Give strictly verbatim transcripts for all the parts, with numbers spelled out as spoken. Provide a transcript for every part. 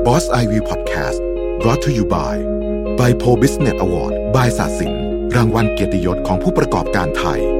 Boss Eye View Podcast brought to you by by Po Business Award by ศาสินรางวัลเกียรติยศของผู้ประกอบการไทย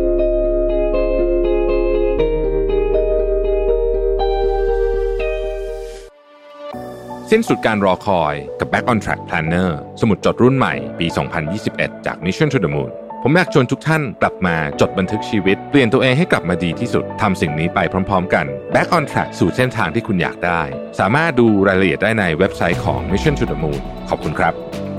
สิ้นสุดการรอคอยกับ Back on Track Planner สมุดจดรุ่นใหม่ปี สองพันยี่สิบเอ็ด จาก Mission to the Moon ผมอยากชวนทุกท่านกลับมาจดบันทึกชีวิตเปลี่ยนตัวเองให้กลับมาดีที่สุดทำสิ่งนี้ไปพร้อมๆกัน Back on Track สู่เส้นทางที่คุณอยากได้สามารถดูรายละเอียดได้ในเว็บไซต์ของ Mission to the Moon ขอบคุณครับ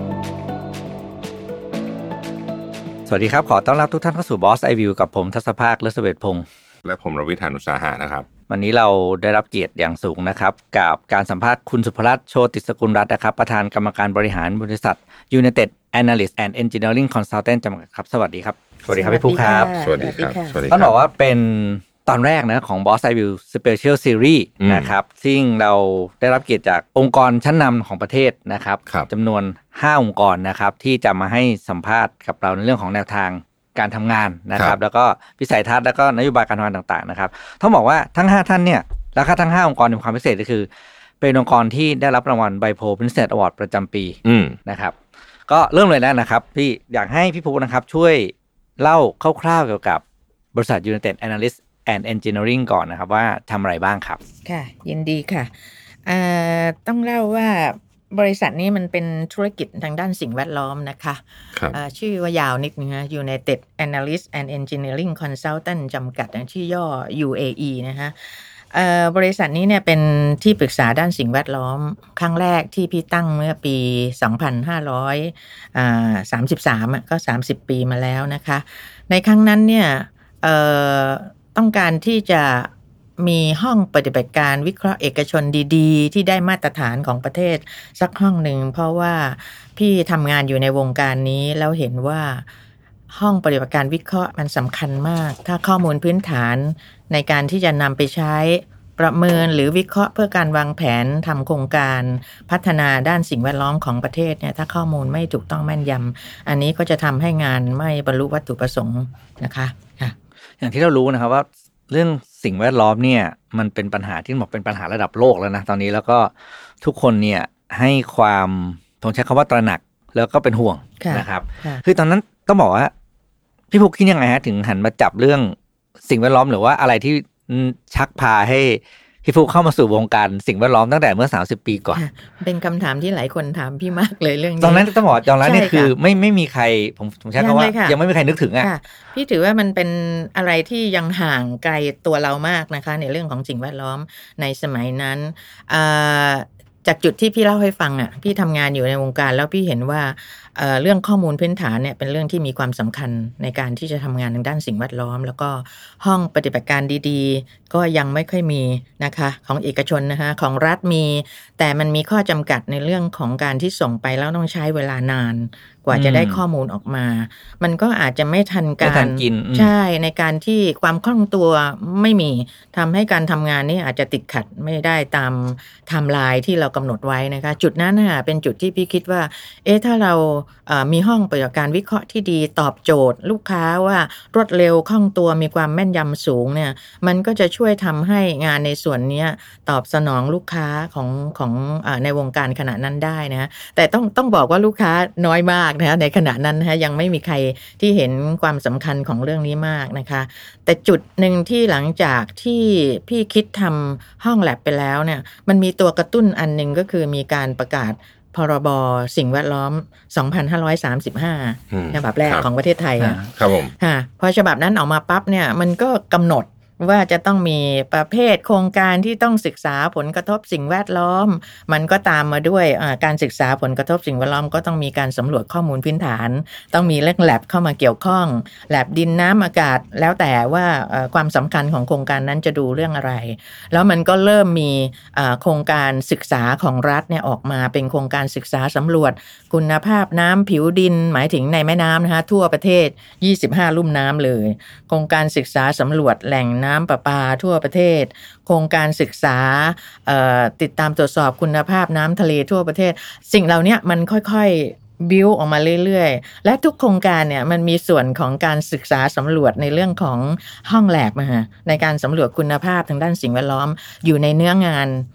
สวัสดีครับขอต้อนรับทุกท่านเข้าสู่ Boss Eye View กับผมทัศภาค ฤศเวชพงษ์และผมรวิธานุสาหะนะครับวันนี้เราได้รับเกียรติอย่างสูงนะครับกับการสัมภาษณ์คุณสุภรัตน์โชติสกุลรัตน์นะครับประธานกรรมการบริหารบริษัท United Analyst and Engineering Consultant จำกัดครับสวัสดีครับสวัสดีครับพี่ภูครับสวัสดีครับต้องบอกว่าเป็นตอนแรกนะของ Boss Eye View Special Series นะครับซึ่งเราได้รับเกียรติจากองค์กรชั้นนำของประเทศนะครับจำนวนห้าองค์กรนะครับที่จะมาให้สัมภาษณ์กับเราในเรื่องของแนวทางการทำงานนะครับแล้วก็วิสัยทัศน์แล้วก็นโยบายการทำงานต่างๆนะครับต้องบอกว่าทั้งห้าท่านเนี่ยแล้วก็ทั้งห้าองค์กรมีความพิเศษก็คือเป็นองค์กรที่ได้รับรางวัล ไบโพ Business Award ประจำปีนะครับก็เริ่มเลยแล้วนะครับพี่อยากให้พี่ภูนะครับช่วยเล่าคร่าวๆเกี่ยวกับบริษัท United Analyst and Engineering ก่อนนะครับว่าทำอะไรบ้างครับค่ะยินดีค่ะต้องเล่าว่าบริษัทนี้มันเป็นธุรกิจทางด้านสิ่งแวดล้อมนะคะชื่อว่ายาวนิดนึงนะ United Analyst and Engineering Consultant จำกัดชื่อย่อ ยู เอ อี นะคะบริษัทนี้เนี่ยเป็นที่ปรึกษาด้านสิ่งแวดล้อมครั้งแรกที่พี่ตั้งเมื่อปีสองพันห้าร้อยสามสิบสามก็สามสิบปีมาแล้วนะคะในครั้งนั้นเนี่ยต้องการที่จะมีห้องปฏิบัติการวิเคราะห์เอกชนดีๆที่ได้มาตรฐานของประเทศสักห้องหนึ่งเพราะว่าพี่ทำงานอยู่ในวงการนี้แล้วเห็นว่าห้องปฏิบัติการวิเคราะห์มันสำคัญมากถ้าข้อมูลพื้นฐานในการที่จะนำไปใช้ประเมินหรือวิเคราะห์เพื่อการวางแผนทำโครงการพัฒนาด้านสิ่งแวดล้อมของประเทศเนี่ยถ้าข้อมูลไม่ถูกต้องแม่นยำอันนี้ก็จะทำให้งานไม่บรรลุวัตถุประสงค์นะคะอย่างที่เรารู้นะครับว่าเรื่องสิ่งแวดล้อมเนี่ยมันเป็นปัญหาที่บอกเป็นปัญหาระดับโลกแล้วนะตอนนี้แล้วก็ทุกคนเนี่ยให้ความต้องใช้คำว่าตระหนักแล้วก็เป็นห่วงนะครับคือตอนนั้นต้องบอกว่าพี่ภูคิดยังไงฮะถึงหันมาจับเรื่องสิ่งแวดล้อมหรือว่าอะไรที่ชักพาให้พี่ภูเข้ามาสู่วงการสิ่งแวดล้อมตั้งแต่เมื่อสามสิบปีก่อนเป็นคำถามที่หลายคนถามพี่มากเลยเรื่องนี้ตอนนั้นต้องบอกตอนนั้นเนี่ยคือไม่ไม่มีใครผมผมใช้คำว่ายังไม่มีใครนึกถึงอ่ะพี่ถือว่ามันเป็นอะไรที่ยังห่างไกลตัวเรามากนะคะในเรื่องของสิ่งแวดล้อมในสมัยนั้นจากจุดที่พี่เล่าให้ฟังอ่ะพี่ทำงานอยู่ในวงการแล้วพี่เห็นว่า เอ่อ เรื่องข้อมูลพื้นฐานเนี่ยเป็นเรื่องที่มีความสำคัญในการที่จะทำงานทางด้านสิ่งแวดล้อมแล้วก็ห้องปฏิบัติการดีๆก็ยังไม่ค่อยมีนะคะของเอกชนนะคะของรัฐมีแต่มันมีข้อจำกัดในเรื่องของการที่ส่งไปแล้วต้องใช้เวลานานกว่าจะได้ข้อมูลออกมามันก็อาจจะไม่ทันการใช่ในการที่ความคล่องตัวไม่มีทำให้การทำงานนี่อาจจะติดขัดไม่ได้ตามไทม์ไลน์ที่เรากำหนดไว้นะคะจุดนั้นน่ะเป็นจุดที่พี่คิดว่าเอ๊ะถ้าเรามีห้องปฏิบัติการวิเคราะห์ที่ดีตอบโจทย์ลูกค้าว่ารวดเร็วคล่องตัวมีความแม่นยำสูงเนี่ยมันก็จะช่วยทำให้งานในส่วนนี้ตอบสนองลูกค้าของของในวงการขณะนั้นได้นะแต่ต้องต้องบอกว่าลูกค้าน้อยมากนะในขณะนั้นนะยังไม่มีใครที่เห็นความสำคัญของเรื่องนี้มากนะคะแต่จุดหนึ่งที่หลังจากที่พี่คิดทำห้องแลบไปแล้วเนี่ยมันมีตัวกระตุ้นอันนึงก็คือมีการประกาศพรบสิ่งแวดล้อมสองพันห้าร้อยสามสิบห้าฉบับแรกของประเทศไทยครับผมค่ะพอฉบับนั้นออกมาปั๊บเนี่ยมันก็กำหนดว่าจะต้องมีประเภทโครงการที่ต้องศึกษาผลกระทบสิ่งแวดล้อมมันก็ตามมาด้วยการศึกษาผลกระทบสิ่งแวดล้อมก็ต้องมีการสำรวจข้อมูลพื้นฐานต้องมีเรื่องแลบเข้ามาเกี่ยวข้องแลบดินน้ำอากาศแล้วแต่ว่าความสำคัญของโครงการนั้นจะดูเรื่องอะไรแล้วมันก็เริ่มมีโครงการศึกษาของรัฐเนี่ยออกมาเป็นโครงการศึกษาสำรวจคุณภาพน้ำผิวดินหมายถึงในแม่น้ำนะคะทั่วประเทศยี่สิบห้าลุ่มน้ำเลยโครงการศึกษาสำรวจแหล่งน้ำประปาทั่วประเทศโครงการศึกษาติดตามตรวจสอบคุณภาพน้ำทะเลทั่วประเทศสิ่งเหล่านี้มันค่อยๆบิวออกมาเรื่อยๆและทุกโครงการเนี่ยมันมีส่วนของการศึกษาสำรวจในเรื่องของห้องแลบนะฮะในการสำรวจคุณภาพทางด้านสิ่งแวดล้อมอยู่ในเนื้องาน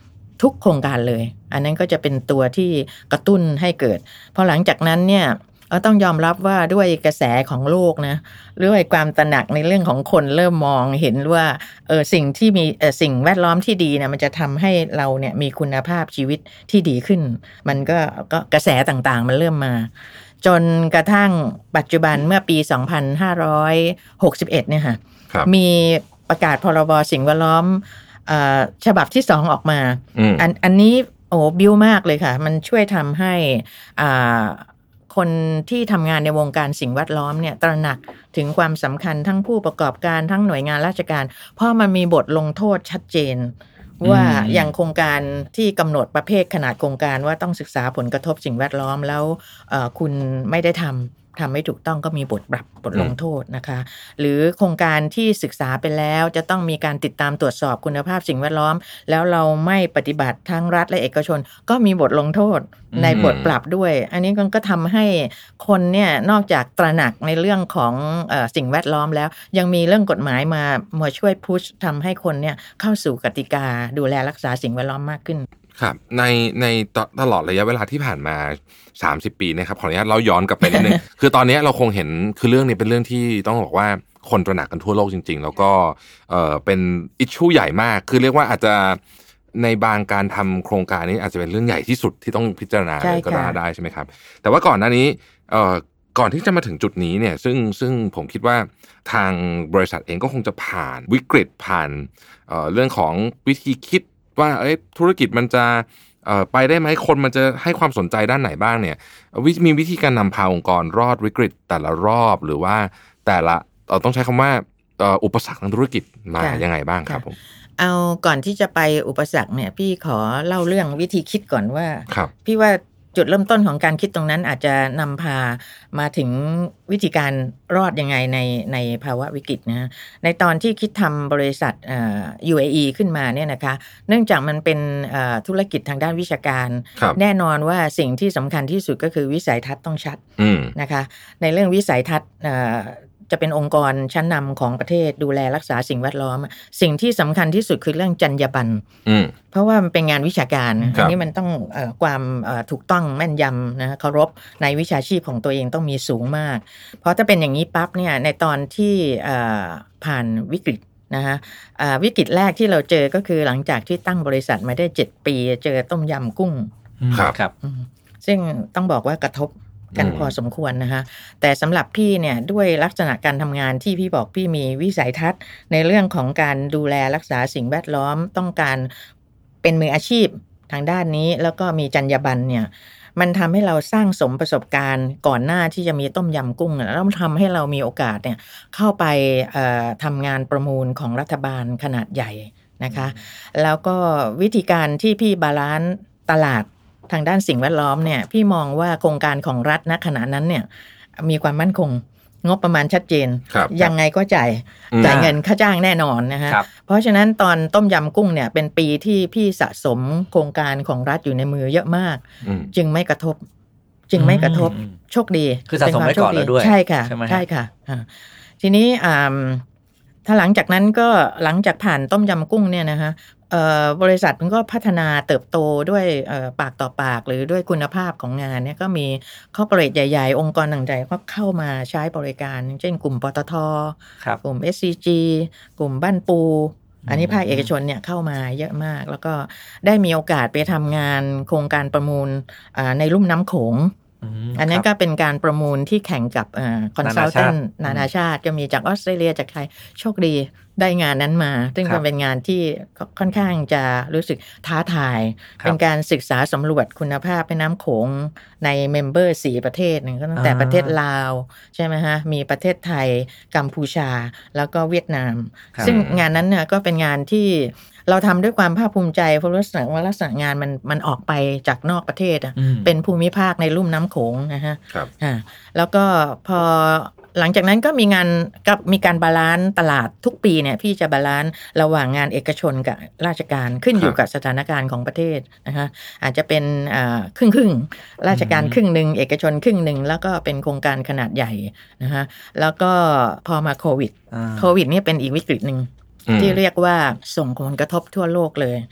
ทุกโครงการเลยอันนั้นก็จะเป็นตัวที่กระตุ้นให้เกิดพอหลังจากนั้นเนี่ยเราต้องยอมรับว่าด้วยกระแสของโลกนะด้วยความตระหนักในเรื่องของคนเริ่มมองเห็นว่าเออสิ่งที่มีเออสิ่งแวดล้อมที่ดีนะมันจะทำให้เราเนี่ยมีคุณภาพชีวิตที่ดีขึ้นมันก็ก็กระแสต่างๆมันเริ่มมาจนกระทั่งปัจจุบันเมื่อปีสองพันห้าร้อยหกสิบเอ็ดเนี่ยค่ะมีประกาศพรบสิ่งแวดล้อมฉบับที่สองออกมาอันอันนี้โอ้บิ้วมากเลยค่ะมันช่วยทำให้อ่าคนที่ทำงานในวงการสิ่งแวดล้อมเนี่ยตระหนักถึงความสำคัญทั้งผู้ประกอบการทั้งหน่วยงานราชการเพราะมันมีบทลงโทษชัดเจนว่าอย่างโครงการที่กำหนดประเภทขนาดโครงการว่าต้องศึกษาผลกระทบสิ่งแวดล้อมแล้วคุณไม่ได้ทำทำไม่ถูกต้องก็มีบทปรับบทลงโทษนะคะหรือโครงการที่ศึกษาไปแล้วจะต้องมีการติดตามตรวจสอบคุณภาพสิ่งแวดล้อมแล้วเราไม่ปฏิบัติทั้งรัฐและเอกชนก็มีบทลงโทษในบทปรับด้วยอันนี้ก็ทำให้คนเนี่ยนอกจากตระหนักในเรื่องของเอ่อสิ่งแวดล้อมแล้วยังมีเรื่องกฎหมายมามาช่วยพุชทำให้คนเนี่ยเข้าสู่กติกาดูแลรักษาสิ่งแวดล้อมมากขึ้นครับในในตลอดระยะเวลาที่ผ่านมาสามสิบปีนะครับขออนุญาตเราย้อนกลับไปนิดนึง คือตอนนี้เราคงเห็นคือเรื่องนี้เป็นเรื่องที่ต้องบอกว่าคนตระหนักกันทั่วโลกจริงๆแล้วก็เอ่อเป็นอิชชูใหญ่มากคือเรียกว่าอาจจะในบางการทำโครงการนี้อาจจะเป็นเรื่องใหญ่ที่สุดที่ต้องพิจารณาก็ได้ใช่ไหมครับแต่ว่าก่อนหน้านี้เอ่อก่อนที่จะมาถึงจุดนี้เนี่ยซึ่งซึ่งผมคิดว่าทางบริษัทเองก็คงจะผ่านวิกฤตผ่านเอ่อเรื่องของวิธีคิดว่าเอ้ยธุรกิจมันจะเอ่อไปได้ไหมคนมันจะให้ความสนใจด้านไหนบ้างเนี่ยมีวิธีการนำพาองค์กรรอดวิกฤตแต่ละรอบหรือว่าแต่ละเราต้องใช้คำว่าอุปสรรคทางธุรกิจมายังไงบ้างครับผมเอาก่อนที่จะไปอุปสรรคเนี่ยพี่ขอเล่าเรื่องวิธีคิดก่อนว่าพี่ว่าจุดเริ่มต้นของการคิดตรงนั้นอาจจะนำพามาถึงวิธีการรอดยังไงในในภาวะวิกฤตนะในตอนที่คิดทำบริษัทเอ่อ ยู เอ อี ขึ้นมาเนี่ยนะคะเนื่องจากมันเป็นธุรกิจทางด้านวิชาการแน่นอนว่าสิ่งที่สำคัญที่สุดก็คือวิสัยทัศน์ต้องชัดนะคะในเรื่องวิสัยทัศน์จะเป็นองค์กรชั้นนำของประเทศดูแลรักษาสิ่งแวดล้อมสิ่งที่สำคัญที่สุดคือเรื่องจรรยาบรรณเพราะว่ามันเป็นงานวิชาการอันนี้มันต้องเอ่อความเอ่อถูกต้องแม่นยำนะเคารพในวิชาชีพของตัวเองต้องมีสูงมากเพราะถ้าเป็นอย่างนี้ปั๊บเนี่ยในตอนที่เอ่อผ่านวิกฤตนะฮะวิกฤตแรกที่เราเจอก็คือหลังจากที่ตั้งบริษัทมาได้เจ็ดปีเจอต้มยำกุ้งครับซึ่งต้องบอกว่ากระทบกันพอสมควรนะคะแต่สำหรับพี่เนี่ยด้วยลักษณะการทำงานที่พี่บอกพี่มีวิสัยทัศน์ในเรื่องของการดูแลรักษาสิ่งแวดล้อมต้องการเป็นมืออาชีพทางด้านนี้แล้วก็มีจรรยาบรรณเนี่ยมันทำให้เราสร้างสมประสบการณ์ก่อนหน้าที่จะมีต้มยำกุ้งแล้วทำให้เรามีโอกาสเนี่ยเข้าไปทำงานประมูลของรัฐบาลขนาดใหญ่นะคะแล้วก็วิธีการที่พี่บาลานซ์ตลาดทางด้านสิ่งแวดล้อมเนี่ยพี่มองว่าโครงการของรัฐณขณะนั้นเนี่ยมีความมั่นคงงบประมาณชัดเจนยังไงก็จ่ายจ่ายเงินค่าจ้างแน่นอนนะฮะเพราะฉะนั้นตอนต้มยำกุ้งเนี่ยเป็นปีที่พี่สะสมโครงการของรัฐอยู่ในมือเยอะมากจึงไม่กระทบจึงไม่กระทบโชคดีคือสะสมไว้ก่อนแล้วด้วยใช่ค่ะใช่ค่ะทีนี้ถ้าหลังจากนั้นก็หลังจากผ่านต้มยำกุ้งเนี่ยนะคะบริษัทมันก็พัฒนาเติบโตด้วยปากต่อปากหรือด้วยคุณภาพของงานเนี่ยก็มีคอร์ปอเรทใหญ่ๆองค์กรต่างๆก็เข้ามาใช้บริการเช่นกลุ่มปตท.กลุ่ม เอส ซี จี กลุ่มบ้านปูอันนี้ภาคเอกชนเนี่ยเข้ามาเยอะมากแล้วก็ได้มีโอกาสไปทำงานโครงการประมูลในลุ่มน้ำโขงอันนี้ก็เป็นการประมูลที่แข่งกับคอนซัลแทนท์นานาชาติก็มีจากออสเตรเลียจากไทยโชคดีได้งานนั้นมาซึ่งเป็นงานที่ค่อนข้างจะรู้สึกท้าทายเป็นการศึกษาสำรวจคุณภาพแม่น้ำโขงในเมมเบอร์สี่ประเทศนึงก็ตั้งแต่ประเทศลาวใช่ไหมฮะมีประเทศไทยกัมพูชาแล้วก็เวียดนามซึ่งงานนั้นเนี่ยก็เป็นงานที่เราทำด้วยความภาคภูมิใจเพราะลักษณะว่าลักษณะงานมันมันออกไปจากนอกประเทศอ่ะเป็นภูมิภาคในลุ่มน้ำโขงนะฮะอ่าแล้วก็พอหลังจากนั้นก็มีงานกับมีการบาลานซ์ตลาดทุกปีเนี่ยพี่จะบาลานซ์ระหว่างงานเอกชนกับราชการขึ้นอยู่กับสถานการณ์ของประเทศนะคะอาจจะเป็นครึ่งครึ่งราชการครึ่งหนึ่งเอกชนครึ่งหนึ่งแล้วก็เป็นโครงการขนาดใหญ่นะคะแล้วก็พอมาโควิดโควิดนี่เป็นอีกวิกฤตหนึ่งที่เรียกว่าส่งผลกระทบทั่วโลกเลย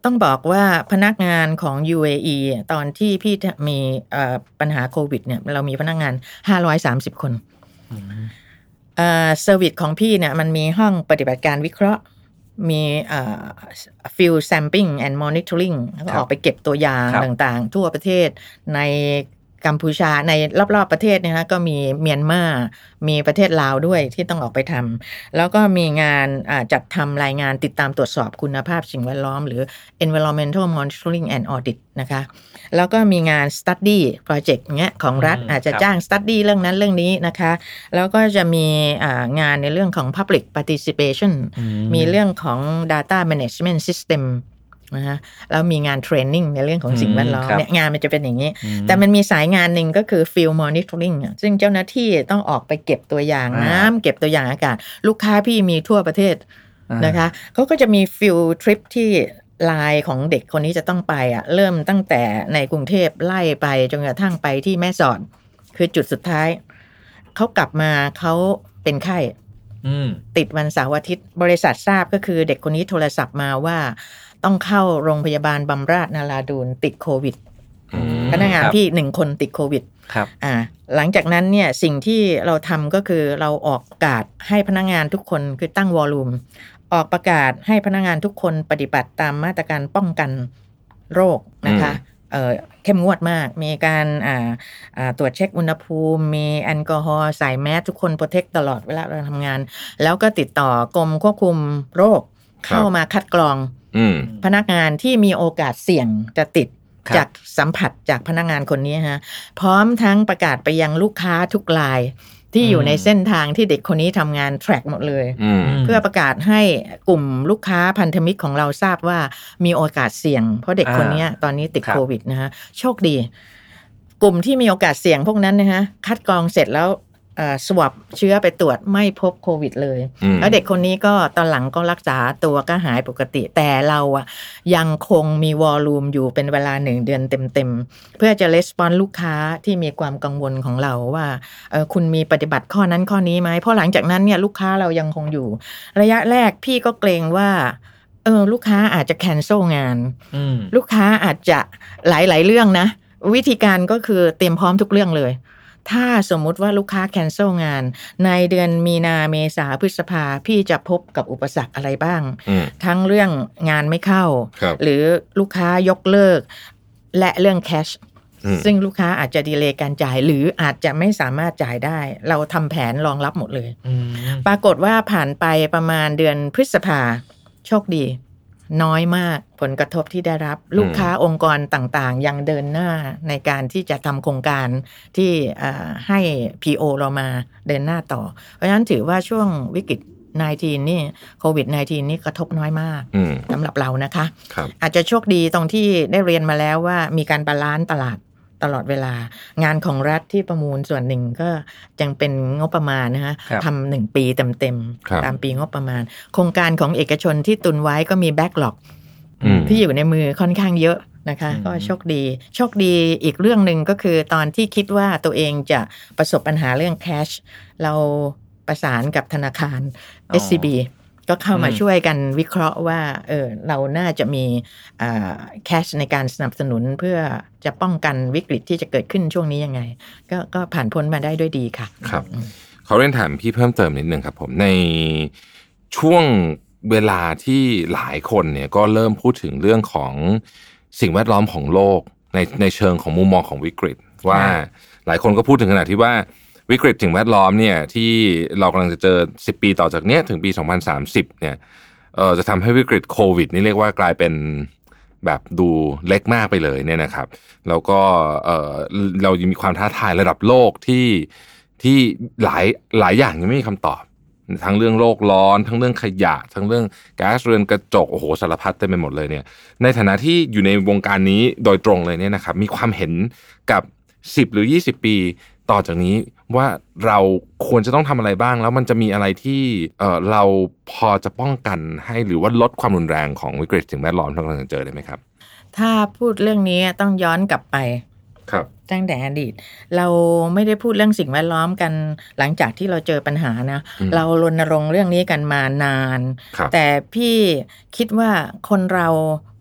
ต้องบอกว่าพนักงานของ ยู เอ อี ตอนที่พี่มีปัญหาโควิดเนี่ยเรามีพนักงานห้าร้อยสามสิบคนเอ่อเซอร์วิสของพี่เนี่ยมันมีห้องปฏิบัติการวิเคราะห์มีเอ่อ field sampling and monitoring แล้วก็ออกไปเก็บตัวอย่างต่างๆทั่วประเทศในกัมพูชาในรอบๆประเทศเนี่ยนะก็มีเมียนมามีประเทศลาวด้วยที่ต้องออกไปทำแล้วก็มีงานจัดทำรายงานติดตามตรวจสอบคุณภาพสิ่งแวดล้อมหรือ environmental monitoring and audit นะคะแล้วก็มีงาน study project เงี้ยของรัฐอาจจะจ้าง study เรื่องนั้นเรื่องนี้นะคะแล้วก็จะมีงานในเรื่องของ public participation มีเรื่องของ data management systemนะฮะแล้วมีงานเทรนนิ่งในเรื่องของสิ่งแวดล้อมเนี่ยงานมันจะเป็นอย่างนี้แต่มันมีสายงานหนึ่งก็คือ field monitoring ซึ่งเจ้าหน้าที่ต้องออกไปเก็บตัวอย่างน้ำเก็บตัวอย่างอากาศลูกค้าพี่มีทั่วประเทศนะคะเขาก็จะมี field trip ที่ไลน์ของเด็กคนนี้จะต้องไปอ่ะเริ่มตั้งแต่ในกรุงเทพไล่ไปจนกระทั่งไปที่แม่สอดคือจุดสุดท้ายเขากลับมาเขาเป็นไข้ติดวันเสาร์อาทิตย์บริษัททราบก็คือเด็กคนนี้โทรศัพท์มาว่าต้องเข้าโรงพยาบาลบำราศนาราดูนติดโควิดพนักงานพี่หนึ่งคนติดโควิดครับอ่าหลังจากนั้นเนี่ยสิ่งที่เราทำก็คือเราออกประกาศให้พนักงานทุกคนคือตั้งวอลลุ่มออกประกาศให้พนักงานทุกคนปฏิบัติตามมาตรการป้องกันโรคนะคะเอ่อเข้มงวดมากมีการอ่าอ่าตรวจเช็คอุณหภูมิมีแอลกอฮอล์ใส่แมสทุกคนโปรเทคตลอดเวลาเราทำงานแล้วก็ติดต่อกรมควบคุมโรคเข้ามาคัดกรองพนักงานที่มีโอกาสเสี่ยงจะติดจากสัมผัสจากพนักงานคนนี้ฮะพร้อมทั้งประกาศไปยังลูกค้าทุกรายที่อยู่ในเส้นทางที่เด็กคนนี้ทำงานแทร็กหมดเลยเพื่อประกาศให้กลุ่มลูกค้าพันธมิตรของเราทราบว่ามีโอกาสเสี่ยงเพราะเด็กคนนี้ตอนนี้ติดโควิดนะฮะโชคดีกลุ่มที่มีโอกาสเสี่ยงพวกนั้นนะฮะคัดกรองเสร็จแล้วสวอปเชื้อไปตรวจไม่พบโควิดเลยแล้วเด็กคนนี้ก็ตอนหลังก็รักษาตัวก็หายปกติแต่เราอะยังคงมีวอลลุ่มอยู่เป็นเวลาหนึ่งเดือนเต็มๆเพื่อจะレスปอนส์ลูกค้าที่มีความกังวลของเราว่าเออคุณมีปฏิบัติข้อนั้นข้อนี้ไหมเพราะหลังจากนั้นเนี่ยลูกค้าเรายังคงอยู่ระยะแรกพี่ก็เกรงว่าเออลูกค้าอาจจะแคนเซิลงานลูกค้าอาจจะหลายๆเรื่องนะวิธีการก็คือเตรียมพร้อมทุกเรื่องเลยถ้าสมมุติว่าลูกค้าแคนเซิลงานในเดือนมีนาเมษาพฤษภาพี่จะพบกับอุปสรรคอะไรบ้างทั้งเรื่องงานไม่เข้าหรือลูกค้ายกเลิกและเรื่องแคชซึ่งลูกค้าอาจจะดีเลย์การจ่ายหรืออาจจะไม่สามารถจ่ายได้เราทำแผนรองรับหมดเลยปรากฏว่าผ่านไปประมาณเดือนพฤษภาโชคดีน้อยมากผลกระทบที่ได้รับลูกค้าองค์กรต่างๆยังเดินหน้าในการที่จะทำโครงการที่ให้ พี โอ เรามาเดินหน้าต่อเพราะฉะนั้นถือว่าช่วงวิกฤตสิบเก้า นี่โควิด สิบเก้า นี่กระทบน้อยมากสำหรับเรานะคะอาจจะโชคดีตรงที่ได้เรียนมาแล้วว่ามีการบาลานซ์ตลาดตลอดเวลางานของรัฐที่ประมูลส่วนหนึ่งก็ยังเป็นงบประมาณนะฮะทำหนึ่งปีเต็มๆตามปีงบประมาณโครงการของเอกชนที่ตุนไว้ก็มีแบ็กหล็อกที่อยู่ในมือค่อนข้างเยอะนะคะก็โชคดีโชคดีอีกเรื่องหนึ่งก็คือตอนที่คิดว่าตัวเองจะประสบปัญหาเรื่องแคชเราประสานกับธนาคาร เอส ซี บี ก็เข้ามาช่วยกันวิเคราะห์ว่าเออเราน่าจะมีอ่าแคชในการสนับสนุนเพื่อจะป้องกันวิกฤตที่จะเกิดขึ้นช่วงนี้ยังไงก็ก็ผ่านพ้นมาได้ด้วยดีค่ะครับเขาเรียนถามพี่เพิ่มเติมนิดนึงครับผมในช่วงเวลาที่หลายคนเนี่ยก็เริ่มพูดถึงเรื่องของสิ่งแวดล้อมของโลกในในเชิงของมุมมองของวิกฤตว่าหลายคนก็พูดถึงขนาดที่ว่าวิกฤตสิ่งแวดล้อมเนี่ยที่เรากำลังจะเจอสิบปีต่อจากเนี้ยถึงปีสองพันสามสิบเนี่ยเอ่อจะทำให้วิกฤตโควิดนี่เรียกว่ากลายเป็นแบบดูเล็กมากไปเลยเนี่ยนะครับแล้วก็เอ่อเรายังมีความท้าทายระดับโลกที่ที่หลายหลายอย่างยังไม่มีคำตอบทั้งเรื่องโลกร้อนทั้งเรื่องขยะทั้งเรื่องก๊าซเรือนกระจกโอ้โหสารพัดเต็มไปหมดเลยเนี่ยในฐานะที่อยู่ในวงการนี้โดยตรงเลยเนี่ยนะครับมีความเห็นกับสิบหรือยี่สิบปีต่อจากนี้ว่าเราควรจะต้องทำอะไรบ้างแล้วมันจะมีอะไรที่เอ่อเราพอจะป้องกันให้หรือว่าลดความรุนแรงของวิกฤตสิ่งแวดล้อมที่เรากำลังเจอได้ไหมครับถ้าพูดเรื่องนี้ต้องย้อนกลับไปครับตั้งแต่อดีตเราไม่ได้พูดเรื่องสิ่งแวดล้อมกันหลังจากที่เราเจอปัญหานะเรารณรงค์เรื่องนี้กันมานานแต่พี่คิดว่าคนเรา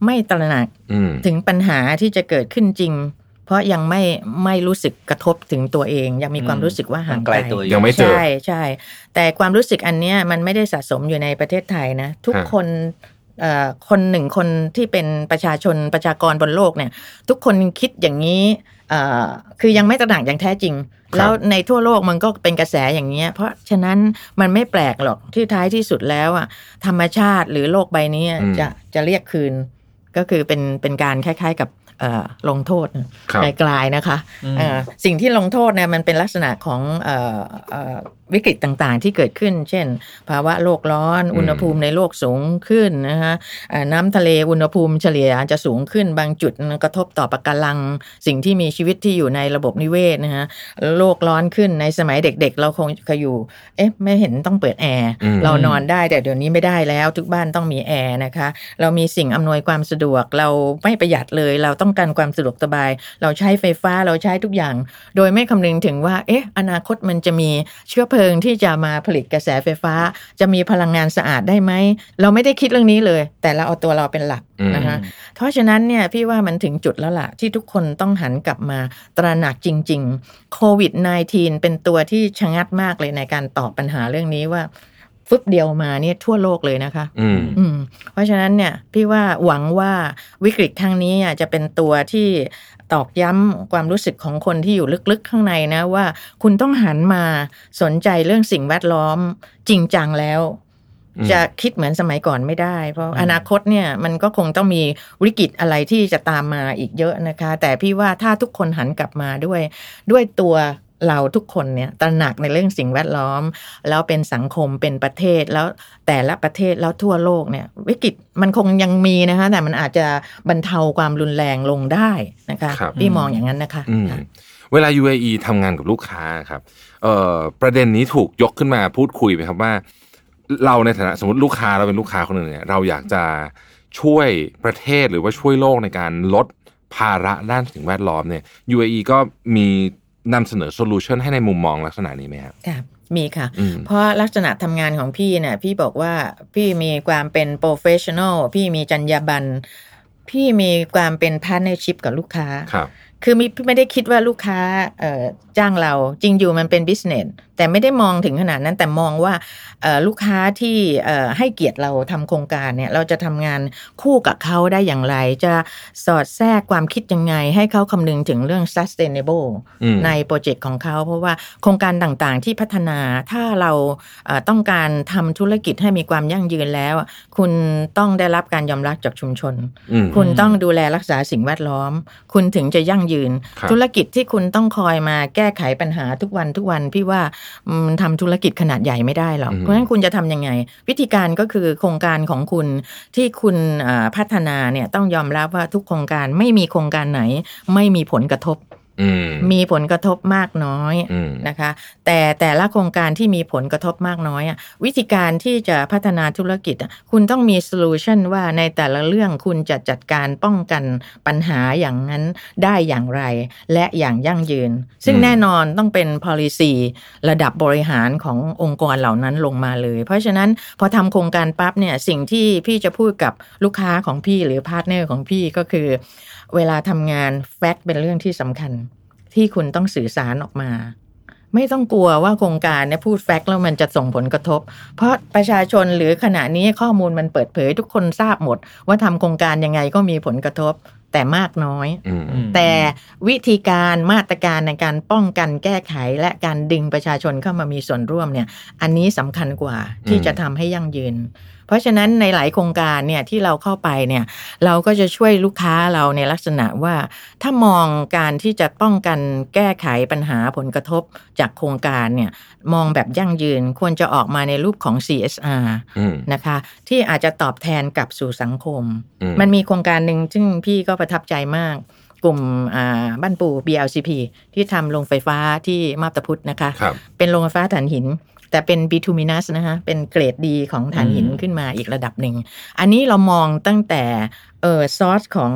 ไม่ตระหนักถึงปัญหาที่จะเกิดขึ้นจริงเพราะยังไม่ไม่รู้สึกกระทบถึงตัวเองยังมีความรู้สึกว่าห่างไกลยังไม่เจอใช่ใช่แต่ความรู้สึกอันเนี้ยมันไม่ได้สะสมอยู่ในประเทศไทยนะทุกคนเอ่อคนหนึ่งคนที่เป็นประชาชนประชากรบนโลกเนี่ยทุกคนคิดอย่างนี้เอ่อคือยังไม่ตระหนักอย่างแท้จริงแล้วในทั่วโลกมันก็เป็นกระแสอย่างเงี้ยเพราะฉะนั้นมันไม่แปลกหรอกที่ท้ายที่สุดแล้วอ่ะธรรมชาติหรือโลกใบนี้จะจะเรียกคืนก็คือเป็นเป็นการคล้ายๆกับลงโทษไกลๆนะคะสิ่งที่ลงโทษเนี่ยมันเป็นลักษณะของวิกฤตต่างๆที่เกิดขึ้นเช่นภาวะโลกร้อนอุณหภูมิในโลกสูงขึ้นนะคะน้ำทะเลอุณหภูมิเฉลี่ยจะสูงขึ้นบางจุดกระทบต่อปะการังสิ่งที่มีชีวิตที่อยู่ในระบบนิเวศนะฮะโลกร้อนขึ้นในสมัยเด็กๆเราคงเคยอยู่เอ๊ะไม่เห็นต้องเปิดแอร์เรานอนได้แต่เดี๋ยวนี้ไม่ได้แล้วทุกบ้านต้องมีแอร์นะคะเรามีสิ่งอำนวยความสะดวกเราไม่ประหยัดเลยเราต้องการความสะดวกสบายเราใช้ไฟฟ้าเราใช้ทุกอย่างโดยไม่คำนึงถึงว่าเอ๊ะอนาคตมันจะมีเชื้อเพลิงที่จะมาผลิตกระแสไฟฟ้าจะมีพลังงานสะอาดได้ไหมเราไม่ได้คิดเรื่องนี้เลยแต่เราเอาตัวเราเป็นหลักนะคะเพราะฉะนั้นเนี่ยพี่ว่ามันถึงจุดแล้วล่ะที่ทุกคนต้องหันกลับมาตระหนักจริงๆโควิด สิบเก้า เป็นตัวที่ชะงัดมากเลยในการตอบปัญหาเรื่องนี้ว่าฟึบเดียวมาเนี่ยทั่วโลกเลยนะคะอืมอืมเพราะฉะนั้นเนี่ยพี่ว่าหวังว่าวิกฤตครั้งนี้จะเป็นตัวที่ตอกย้ำความรู้สึกของคนที่อยู่ลึกๆข้างในนะว่าคุณต้องหันมาสนใจเรื่องสิ่งแวดล้อมจริงจังแล้วจะคิดเหมือนสมัยก่อนไม่ได้เพราะอนาคตเนี่ยมันก็คงต้องมีวิกฤตอะไรที่จะตามมาอีกเยอะนะคะแต่พี่ว่าถ้าทุกคนหันกลับมาด้วยด้วยตัวเราทุกคนเนี่ยตระหนักในเรื่องสิ่งแวดล้อมแล้วเป็นสังคมเป็นประเทศแล้วแต่ละประเทศแล้วทั่วโลกเนี่ยวิกฤตมันคงยังมีนะคะแต่มันอาจจะบรรเทาความรุนแรงลงได้นะคะพี่มองอย่างนั้นนะคะเวลา ยู เอ อี ทำงานกับลูกค้าครับเอ่อประเด็นนี้ถูกยกขึ้นมาพูดคุยไปครับว่าเราในฐานะสมมติลูกค้าเราเป็นลูกค้าคนหนึ่งเนี่ยเราอยากจะช่วยประเทศหรือว่าช่วยโลกในการลดภาระด้านสิ่งแวดล้อมเนี่ย ยู เอ อี ก็มีนำเสนอโซลูชันให้ในมุมมองลักษณะนี้ไหมครับค่ะมีค่ะเพราะลักษณะทำงานของพี่เนี่ยพี่บอกว่าพี่มีความเป็นโปรเฟชชั่นอลพี่มีจรรยาบรรณพี่มีความเป็นพาร์ทเนอร์ชิพกับลูกค้าครับคือพี่ไม่ได้คิดว่าลูกค้าเอ่อจ้างเราจริงอยู่มันเป็นบิสเนสแต่ไม่ได้มองถึงขนาดนั้นแต่มองว่าเอ่อลูกค้าที่เอ่อให้เกียรติเราทำโครงการเนี่ยเราจะทำงานคู่กับเขาได้อย่างไรจะสอดแทรกความคิดยังไงให้เขาคำนึงถึงเรื่อง sustainable ในโปรเจกต์ของเขาเพราะว่าโครงการต่างๆที่พัฒนาถ้าเราเอ่อต้องการทำธุรกิจให้มีความยั่งยืนแล้วคุณต้องได้รับการยอมรับจากชุมชนคุณต้องดูแลรักษาสิ่งแวดล้อมคุณถึงจะยั่งยืนธุรกิจที่คุณต้องคอยมาแก้ไขปัญหาทุกวันทุกวันพี่ว่ามันทำธุรกิจขนาดใหญ่ไม่ได้หรอกเพราะฉะนั้นคุณจะทำยังไงวิธีการก็คือโครงการของคุณที่คุณพัฒนาเนี่ยต้องยอมรับว่าทุกโครงการไม่มีโครงการไหนไม่มีผลกระทบมีผลกระทบมากน้อยนะคะแต่แต่ละโครงการที่มีผลกระทบมากน้อยอ่ะวิธีการที่จะพัฒนาธุรกิจคุณต้องมีโซลูชันว่าในแต่ละเรื่องคุณจะจัดการป้องกันปัญหาอย่างนั้นได้อย่างไรและอย่างยั่งยืนซึ่งแน่นอนต้องเป็น policy ระดับบริหารขององค์กรเหล่านั้นลงมาเลยเพราะฉะนั้นพอทำโครงการปั๊บเนี่ยสิ่งที่พี่จะพูดกับลูกค้าของพี่หรือพาร์ทเนอร์ของพี่ก็คือเวลาทำงานแฟกต์เป็นเรื่องที่สำคัญที่คุณต้องสื่อสารออกมาไม่ต้องกลัวว่าโครงการเนี่ยพูดแฟกต์แล้วมันจะส่งผลกระทบเพราะประชาชนหรือขณะนี้ข้อมูลมันเปิดเผยทุกคนทราบหมดว่าทำโครงการยังไงก็มีผลกระทบแต่มากน้อยแต่วิธีการมาตรการในการป้องกันแก้ไขและการดึงประชาชนเข้ามามีส่วนร่วมเนี่ยอันนี้สำคัญกว่าที่จะทำให้ยั่งยืนเพราะฉะนั้นในหลายโครงการเนี่ยที่เราเข้าไปเนี่ยเราก็จะช่วยลูกค้าเราในลักษณะว่าถ้ามองการที่จะป้องกันแก้ไขปัญหาผลกระทบจากโครงการเนี่ยมองแบบยั่งยืนควรจะออกมาในรูปของ ซี เอส อาร์ นะคะที่อาจจะตอบแทนกลับสู่สังคมมันมีโครงการหนึ่งซึ่งพี่ก็ประทับใจมากกลุ่มบ้านปู่ บี แอล ซี พี ที่ทำโรงไฟฟ้าที่มาบตาพุธนะคะเป็นโรงไฟฟ้าถ่านหินแต่เป็น bituminous นะคะเป็นเกรดดีของถ่านหินขึ้นมาอีกระดับหนึ่งอันนี้เรามองตั้งแต่เออซอสของ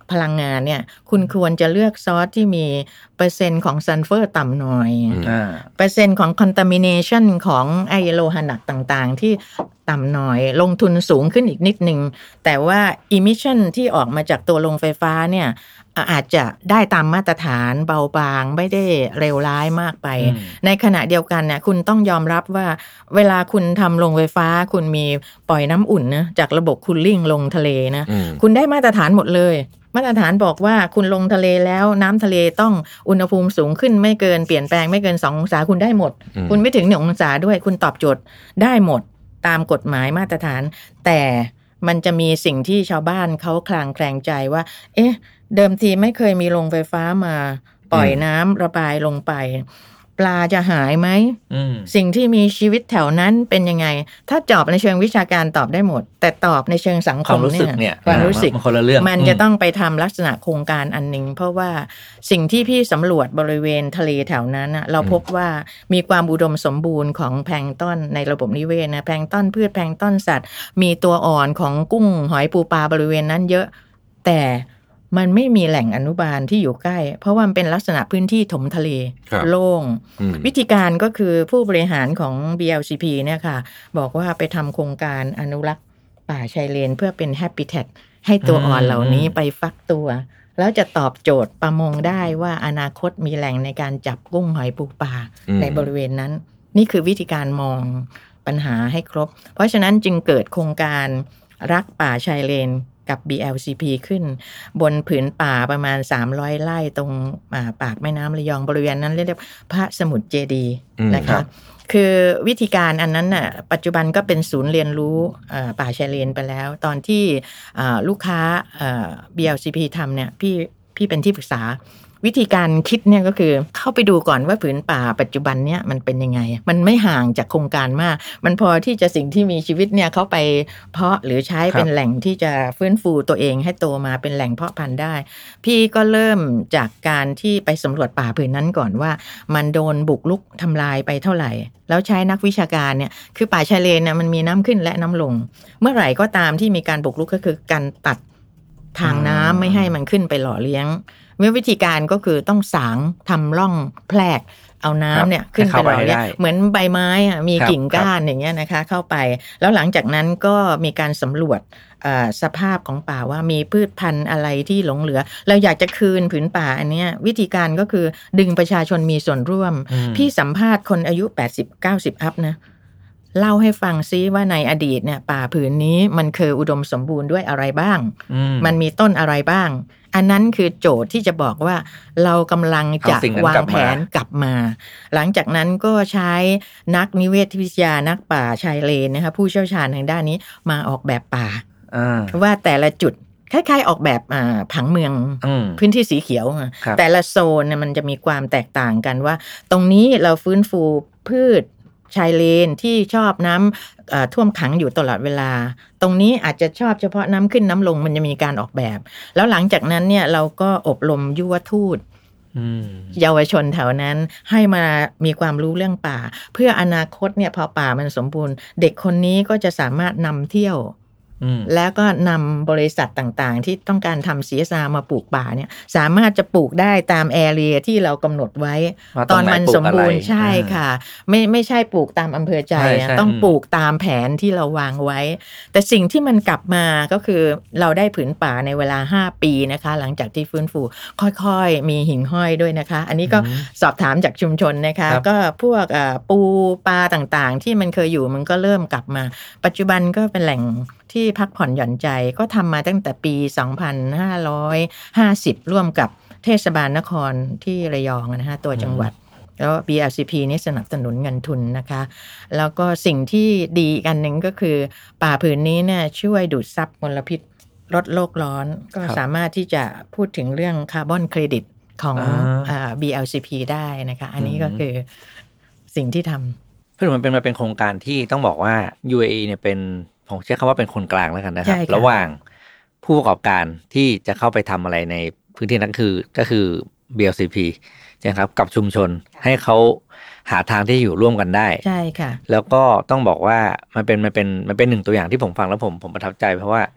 พลังงานเนี่ยคุณควรจะเลือกซอสที่มีเปอร์เซ็นต์ของซัลเฟอร์ต่ำหน่อยเปอร์เซ็นต์ของ contamination ของไอโลหะหนักต่างๆที่ต่ำหน่อยลงทุนสูงขึ้นอีกนิดนึงแต่ว่า emission ที่ออกมาจากตัวโรงไฟฟ้าเนี่ยอาจจะได้ตามมาตรฐานเบาบางไม่ได้เร็วร้ายมากไปในขณะเดียวกันเนี่ยคุณต้องยอมรับว่าเวลาคุณทำโรงไฟฟ้าคุณมีปล่อยน้ำอุ่นนะจากระบบคูลลิ่งลงทะเลนะคุณได้มาตรฐานหมดเลยมาตรฐานบอกว่าคุณลงทะเลแล้วน้ำทะเลต้องอุณหภูมิสูงขึ้นไม่เกินเปลี่ยนแปลงไม่เกินสององศาคุณได้หมดคุณไม่ถึงหนึ่งองศาด้วยคุณตอบโจทย์ได้หมดตามกฎหมายมาตรฐานแต่มันจะมีสิ่งที่ชาวบ้านเขาคลางแคลงใจว่าเอ๊ะเดิมทีไม่เคยมีโรงไฟฟ้ามาปล่อยน้ำระบายลงไปปลาจะหายไหมสิ่งที่มีชีวิตแถวนั้นเป็นยังไงถ้าตอบในเชิงวิชาการตอบได้หมดแต่ตอบในเชิงสังคมเนี่ยความรู้สึกคนละเรื่องมันจะต้องไปทำลักษณะโครงการอันนึงเพราะว่าสิ่งที่พี่สำรวจบริเวณทะเลแถวนั้นเราพบว่ามีความอุดมสมบูรณ์ของแพลงก์ต้นในระบบนิเวศนะแพลงก์ต้นพืชแพลงก์ต้นสัตว์มีตัวอ่อนของกุ้งหอยปูปลาบริเวณนั้นเยอะแต่มันไม่มีแหล่งอนุบาลที่อยู่ใกล้เพราะว่ามันเป็นลักษณะพื้นที่ถมทะเลโล่งวิธีการก็คือผู้บริหารของ บี แอล ซี พี เนี่ยค่ะบอกว่าไปทำโครงการอนุรักษ์ป่าชายเลนเพื่อเป็น habitat ให้ตัวอ่อนเหล่านี้ไปฟักตัวแล้วจะตอบโจทย์ประมงได้ว่าอนาคตมีแหล่งในการจับกุ้งหอยปูปลาในบริเวณนั้นนี่คือวิธีการมองปัญหาให้ครบเพราะฉะนั้นจึงเกิดโครงการรักป่าชายเลนกับ บี แอล ซี พี ขึ้นบนผืนป่าประมาณสามร้อยไร่ตรงปากแม่น้ำระยองบริเวณนั้นเรียกพระสมุทรเจดีย์นะคะคือวิธีการอันนั้นน่ะปัจจุบันก็เป็นศูนย์เรียนรู้ป่าชายเลนไปแล้วตอนที่ลูกค้า บี แอล ซี พี ทำเนี่ยพี่พี่เป็นที่ปรึกษาวิธีการคิดเนี่ยก็คือเข้าไปดูก่อนว่าผืนป่าปัจจุบันเนี่ยมันเป็นยังไงมันไม่ห่างจากโครงการมากมันพอที่จะสิ่งที่มีชีวิตเนี่ยเข้าไปเพาะหรือใช้เป็นแหล่งที่จะฟื้นฟูตัวเองให้โตมาเป็นแหล่งเพาะพันธุ์ได้พี่ก็เริ่มจากการที่ไปสำรวจป่าผืนนั้นก่อนว่ามันโดนบุกรุกทำลายไปเท่าไหร่แล้วใช้นักวิชาการเนี่ยคือป่าชายเลนเนี่ยมันมีน้ำขึ้นและน้ำลงเมื่อไหร่ก็ตามที่มีการบุกรุกก็คือการตัดทางน้ำไม่ให้มันขึ้นไปหล่อเลี้ยงวิธีการก็คือต้องสางทำร่องแพรกเอาน้ำเนี่ยขึ้นไปหล่อเลี้ยงเหมือนใบไม้อ่ะมีกิ่งก้านอย่างเงี้ยนะคะเข้าไปแล้วหลังจากนั้นก็มีการสำรวจสภาพของป่าว่ามีพืชพันธุ์อะไรที่หลงเหลือเราอยากจะคืนผืนป่าอันเนี้ยวิธีการก็คือดึงประชาชนมีส่วนร่วมพี่สัมภาษณ์คนอายุแปดสิบ เก้าสิบอัพนะเล่าให้ฟังซิว่าในอดีตเนี่ยป่าผืนนี้มันเคยอุดมสมบูรณ์ด้วยอะไรบ้างมันมีต้นอะไรบ้างอันนั้นคือโจทย์ที่จะบอกว่าเรากำลังจะวางแผนกลับมาหลังจากนั้นก็ใช้นักนิเวศวิทยานักป่าชายเลนนะคะผู้เชี่ยวชาญทางด้านนี้มาออกแบบป่าว่าแต่ละจุดคล้ายๆออกแบบผังเมืองพื้นที่สีเขียวแต่ละโซนเนี่ยมันจะมีความแตกต่างกันว่าตรงนี้เราฟื้นฟูพืชชายเลนที่ชอบน้ำท่วมขังอยู่ตลอดเวลาตรงนี้อาจจะชอบเฉพาะน้ำขึ้นน้ำลงมันจะมีการออกแบบแล้วหลังจากนั้นเนี่ยเราก็อบรมยุวทูตเยาวชนแถวนั้นให้มามีความรู้เรื่องป่าเพื่ออนาคตเนี่ยพอป่ามันสมบูรณ์เด็กคนนี้ก็จะสามารถนำเที่ยวแล้วก็นำบริษัทต่างๆที่ต้องการทำ ซี เอส อาร์ มาปลูกป่าเนี่ยสามารถจะปลูกได้ตามแอเรียที่เรากำหนดไว้ตอนมันสมบูรณ์ใช่ค่ะไม่ไม่ใช่ปลูกตามอำเภอใจต้องปลูกตามแผนที่เราวางไว้แต่สิ่งที่มันกลับมาก็คือเราได้ผืนป่าในเวลาห้าปีนะคะหลังจากที่ฟื้นฟูค่อยๆมีหิ่งห้อยด้วยนะคะอันนี้ก็สอบถามจากชุมชนนะคะก็พวกปูปลาต่างๆที่มันเคยอยู่มันก็เริ่มกลับมาปัจจุบันก็เป็นแหล่งที่พักผ่อนหย่อนใจก็ทำมาตั้งแต่ปีสองพันห้าร้อยห้าสิบร่วมกับเทศบาลนครที่ระยองนะฮะตัวจังหวัดแล้ว บี แอล ซี พี นี่สนับสนุนเงินทุนนะคะแล้วก็สิ่งที่ดีอีกอันหนึ่งก็คือป่าผืนนี้เนี่ยช่วยดูดซับมลพิษลดโลกร้อนก็สามารถที่จะพูดถึงเรื่องคาร์บอนเครดิตของอ่า บี แอล ซี พี ได้นะคะอันนี้ก็คือสิ่งที่ทำเพื่อมันเป็นมาเป็นโครงการที่ต้องบอกว่า ยู เอ อี เนี่ยเป็นผมใช้คำว่าเป็นคนกลางแล้วกันนะครับระหว่างผู้ประกอบการที่จะเข้าไปทำอะไรในพื้นที่นั้นคือก็คือ บี แอล ซี พี นะครับกับชุมชนให้เขาหาทางที่อยู่ร่วมกันได้ใช่ค่ะแล้วก็ต้องบอกว่ามันเป็นมันเป็นมันเป็นหนึ่งตัวอย่างที่ผมฟังแล้วผมผมประทับใจเพราะว่า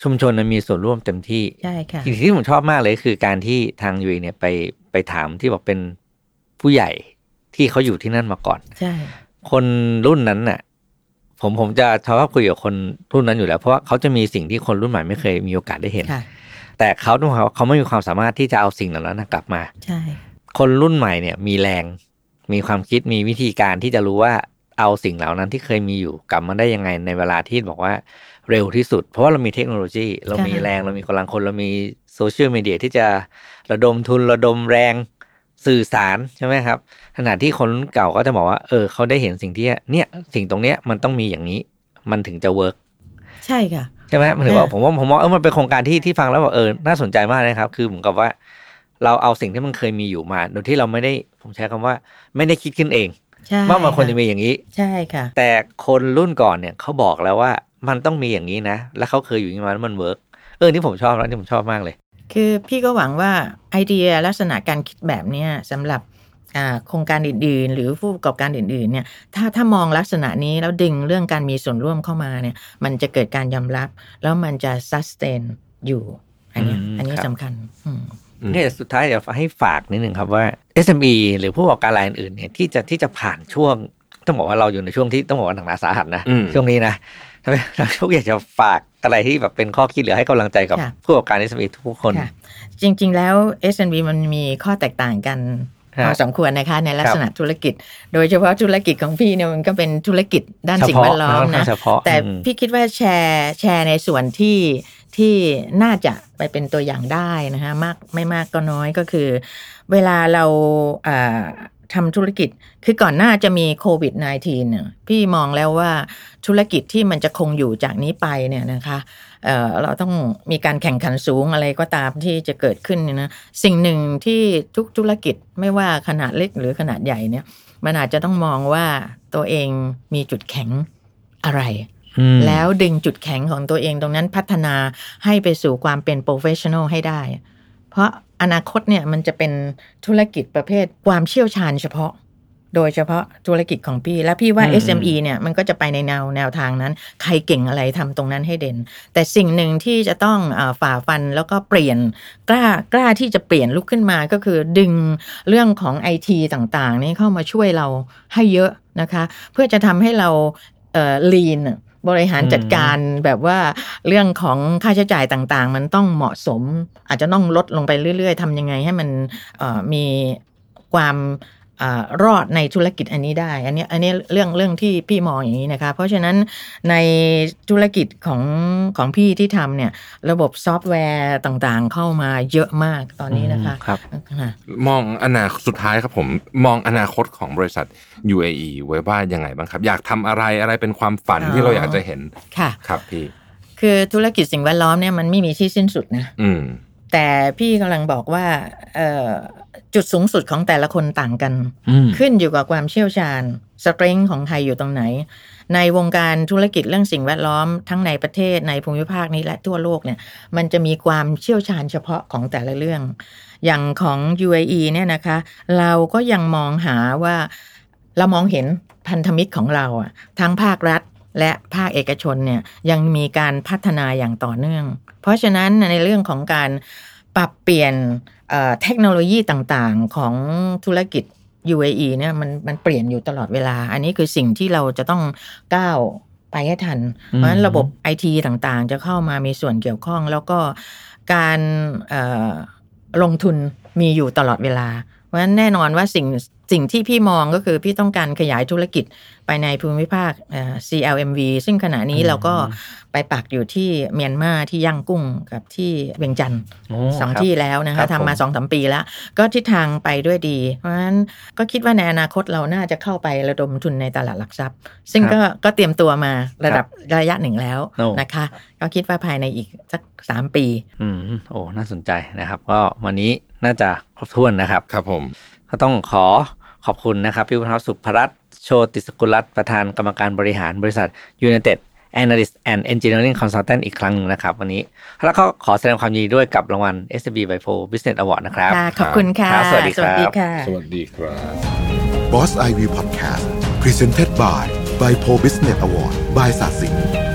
ชุมชนมีส่วนร่วมเต็มที่ใช่ค่ะสิ่งที่ผมชอบมากเลยคือการที่ทาง ยู เอ เนี่ยไปไปถามที่บอกเป็นผู้ใหญ่ที่เขาอยู่ที่นั่นมาก่อนใช่คนรุ่นนั้นน่ะผมผมจะชอบคุยกับคนรุ่นนั้นอยู่แล้วเพราะว่าเขาจะมีสิ่งที่คนรุ่นใหม่ไม่เคยมีโอกาสได้เห็นแต่เขาต้องเขาเขาไม่มีความสามารถที่จะเอาสิ่งเหล่านั้นกลับมาใช่คนรุ่นใหม่เนี่ยมีแรงมีความคิดมีวิธีการที่จะรู้ว่าเอาสิ่งเหล่านั้นที่เคยมีอยู่กลับมาได้ยังไงในเวลาที่บอกว่าเร็วที่สุดเพราะว่าเรามีเทคโนโลยีเรามีแรงเรามีกำลังคนเรามีโซเชียลมีเดียที่จะระดมทุนระดมแรงสื่อสารใช่ไหมครับขณะที่คนเก่าก็จะบอกว่าเออเขาได้เห็นสิ่งที่เนี่ยสิ่งตรงเนี้ยมันต้องมีอย่างนี้มันถึงจะเวิร์กใช่ค่ะใช่ไหมมันถือว่าผมว่าผมว่าเออมันเป็นโครงการที่ที่ฟังแล้วแบบเออน่าสนใจมากนะครับคือเหมือนกับว่าเราเอาสิ่งที่มันเคยมีอยู่มาโดยที่เราไม่ได้ผมใช้คำว่าไม่ได้คิดขึ้นเองว่ามันควรจะมีอย่างนี้ใช่ค่ะแต่คนรุ่นก่อนเนี่ยเขาบอกแล้วว่ามันต้องมีอย่างนี้นะแล้วเขาเคยอยู่อย่างนี้มาแล้วมันเวิร์กเออนี่ผมชอบแล้วนี่ผมชอบมากเลยคือพี่ก็หวังว่าไอเดียลักษณะการคิดแบบนี้สำหรับโครงการอื่นๆหรือผู้ประกอบการอื่นๆเนี่ยถ้าถ้ามองลักษณะนี้แล้วดึงเรื่องการมีส่วนร่วมเข้ามาเนี่ยมันจะเกิดการยอมรับแล้วมันจะ sustain อยู่อันนี้อันนี้สำคัญเนี่ยสุดท้ายเดี๋ยวให้ฝากนิดนึงครับว่า เอส เอ็ม อี หรือผู้ประกอบการรายอื่นๆเนี่ยที่จะที่จะผ่านช่วงต้องบอกว่าเราอยู่ในช่วงที่ต้องบอกว่าหนักหนาสาหัสนะช่วงนี้นะทำไมเราทุกอยากจะฝากอะไรที่แบบเป็นข้อคิดหรือให้กำลังใจกับผู้ประกอบการ เอส เอ็ม อี ทุกคนจริงๆแล้ว เอส เอ็ม อี มันมีข้อแตกต่างกันพอสมควรนะคะในลักษณะธุรกิจโดยเฉพาะธุรกิจของพี่เนี่ยมันก็เป็นธุรกิจด้านสิ่งแวดล้อมนะแต่พี่คิดว่าแชร์แชร์ในส่วนที่ที่น่าจะไปเป็นตัวอย่างได้นะคะมากไม่มากก็น้อยก็คือเวลาเราทำธุรกิจคือก่อนหน้าจะมีโควิด สิบเก้า เนี่ยพี่มองแล้วว่าธุรกิจที่มันจะคงอยู่จากนี้ไปเนี่ยนะคะเอ่อเราต้องมีการแข่งขันสูงอะไรก็ตามที่จะเกิดขึ้นเนี่ยนะสิ่งหนึ่งที่ทุกธุรกิจไม่ว่าขนาดเล็กหรือขนาดใหญ่เนี่ยมันอาจจะต้องมองว่าตัวเองมีจุดแข็งอะไรแล้วดึงจุดแข็งของตัวเองตรงนั้นพัฒนาให้ไปสู่ความเป็นโปรเฟสชันนอลให้ได้เพราะอนาคตเนี่ยมันจะเป็นธุรกิจประเภทความเชี่ยวชาญเฉพาะโดยเฉพาะธุรกิจของพี่และพี่ว่า เอส เอ็ม อี เนี่ยมันก็จะไปในแนวแนวทางนั้นใครเก่งอะไรทำตรงนั้นให้เด่นแต่สิ่งหนึ่งที่จะต้องอ่าฝ่าฟันแล้วก็เปลี่ยนกล้ากล้าที่จะเปลี่ยนลุกขึ้นมาก็คือดึงเรื่องของ ไอ ที ต่างๆนี่เข้ามาช่วยเราให้เยอะนะคะเพื่อจะทำให้เราเอ่อ leanบริหารจัดการแบบว่าเรื่องของค่าใช้จ่ายต่างๆมันต้องเหมาะสมอาจจะต้องลดลงไปเรื่อยๆทำยังไงให้มันมีความรอดในธุรกิจอันนี้ได้อันนี้อันนี้เรื่องเรื่องที่พี่มองอย่างนี้นะคะเพราะฉะนั้นในธุรกิจของของพี่ที่ทำเนี่ยระบบซอฟต์แวร์ต่างๆเข้ามาเยอะมากตอนนี้นะคะครับมองอนาคตสุดท้ายครับผมมองอนาคตของบริษัท ยู เอ อี ไว้ว่ายังไงบ้างครับอยากทำอะไรอะไรเป็นความฝันที่เราอยากจะเห็นค่ะครับพี่คือธุรกิจสิ่งแวดล้อมเนี่ยมันไม่มีที่สิ้นสุดนะอืมแต่พี่กำลังบอกว่าเอ่อจุดสูงสุดของแต่ละคนต่างกันขึ้นอยู่กับความเชี่ยวชาญสเตรนท์ของใครอยู่ตรงไหนในวงการธุรกิจเรื่องสิ่งแวดล้อมทั้งในประเทศในภูมิภาคนี้และทั่วโลกเนี่ยมันจะมีความเชี่ยวชาญเฉพาะของแต่ละเรื่องอย่างของ ยู เอ อี เนี่ยนะคะเราก็ยังมองหาว่าเรามองเห็นพันธมิตรของเราอ่ะทั้งภาครัฐและภาคเอกชนเนี่ยยังมีการพัฒนาอย่างต่อเนื่องเพราะฉะนั้นในเรื่องของการปรับเปลี่ยนเทคโนโลยีต่างๆของธุรกิจ ยู เอ อี เนี่ยมันมันเปลี่ยนอยู่ตลอดเวลาอันนี้คือสิ่งที่เราจะต้องก้าวไปให้ทันเพราะฉะนั้นระบบ ไอ ที ต่างๆจะเข้ามามีส่วนเกี่ยวข้องแล้วก็การลงทุนมีอยู่ตลอดเวลาเพราะฉะนั้นแน่นอนว่าสิ่งสิ่งที่พี่มองก็คือพี่ต้องการขยายธุรกิจไปในภูมิภาค ซี แอล เอ็ม วี ซึ่งขณะนี้เราก็ไปปักอยู่ที่เมียนมาที่ย่างกุ้งกับที่เวียงจันทร์สองที่แล้วนะคะทำมา สองถึงสาม ปีแล้วก็ทิศทางไปด้วยดีเพราะฉะนั้นก็คิดว่าในอนาคตเราน่าจะเข้าไประดมทุนในตลาดหลักทรัพย์ซึ่งก็ก็เตรียมตัวมาระดับระยะหนึ่งแล้วนะคะก็คิดว่าภายในอีกสักสามปีอืมโอ้น่าสนใจนะครับก็วันนี้น่าจะครบถ้วนนะครับครับผมก็ต้องขอขอบคุณนะครับพี่วุฒิสุภรัตน์โชติสกุลรัตน์ประธานกรรมการบริหารบริษัท United Analyst and Engineering Consultant อีกครั้งนึงนะครับวันนี้แล้วก็ขอแสดงความยินดีด้วยกับรางวัล เอส บี Bifo Business Award นะครับขอบคุณค่ะสวัสดีครับสวัสดีครับ Boss ไอ วี Podcast Presented by Bifo Business Award by ศาสิน